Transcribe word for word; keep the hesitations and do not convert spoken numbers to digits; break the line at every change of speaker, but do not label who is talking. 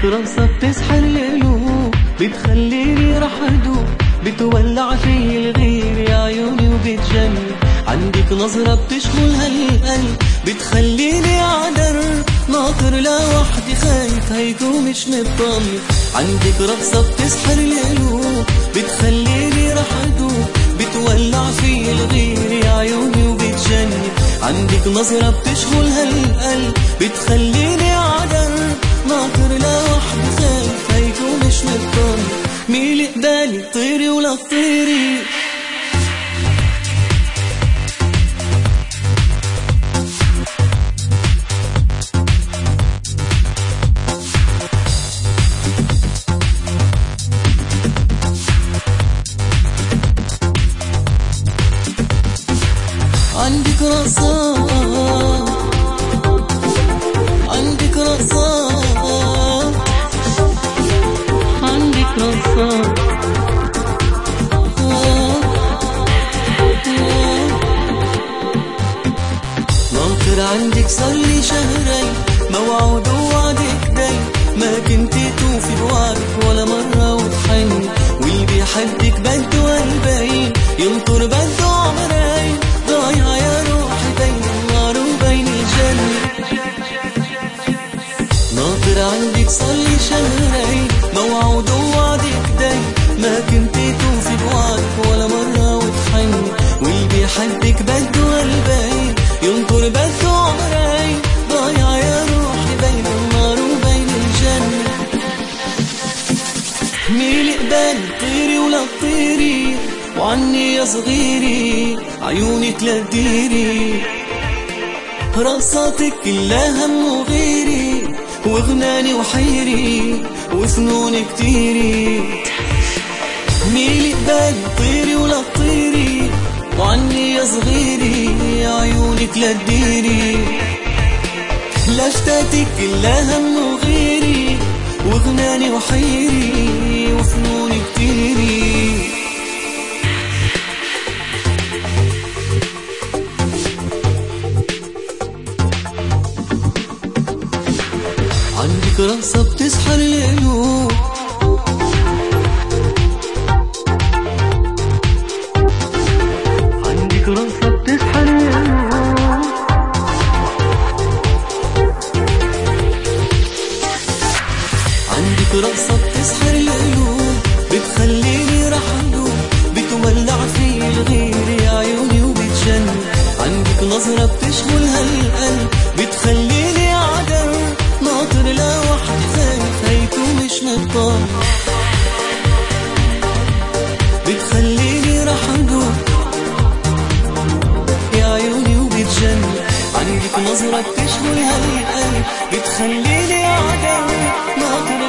رقصة بتسحر القلوب، بتخليني راح ادوب، بتولع في الغير يا عيوني وبتجنن. عندك نظرة بتشغل هالقلب، بتخليني عدر ناطر لوحدي خايف هيكون مش مطمن. عندك رقصة بتسحر القلوب، بتخليني راح ادوب، بتولع في الغير يا عيوني وبتجنن. عندك نظرة بتشغل هالقلب، بتخليني عدر ناطر لوحدي خايف هيكون مش مطمن. ميلي قبالي طيري ولا تطيري، عندك رقصة عندك رقصة عندك رقصة ناطر عندك صارلي شهرين، موعود ووعدك داي، ما كنتي توفي بوعدك ولا مرة وتحن. واللي بيحبك بده قلبين ينطر بده عمرين، ضايعة يا روحي بين النار وبين الجنة. ناطر عندك صارلي شهرين، موعود ووعدك داي، ما كنتي توفي بوعدك ولا مرة وتحن. واللي بيحبك بده قلبين ينطر بده عمرين، ضايعة يا روحي بين النار وبين الجنة. ميلي قبالي طيري ولا تطيري، وعني يا صغيري عيونك لا تديري. رقصاتك كلها هم وغيري، وغناني وحيري وفنون كتيري. ميلي قبالي طيري ولا تطيري، وعني يا صغيري عيونك لا تديري. لفتاتك كلها هم وغيري، وغناني وحيري وفنون كتيري. عندك رقصة بتسحر القلوب، عندك رقصة بتسحر القلوب، عندك رقصة بتسحر القلوب، بتخليني راح ادوب، بتولع في الغير يا عيوني وبتجنن. عندك نظرة بتشغل هالقلب، بتخليني عدر ناطر لوحدي خايف هيكون مش مطمن. بتخليني راح ادوب يا عيوني وبتجنن. عندك نظرة بتشغل هالقلب، بتخليني عدر ناطر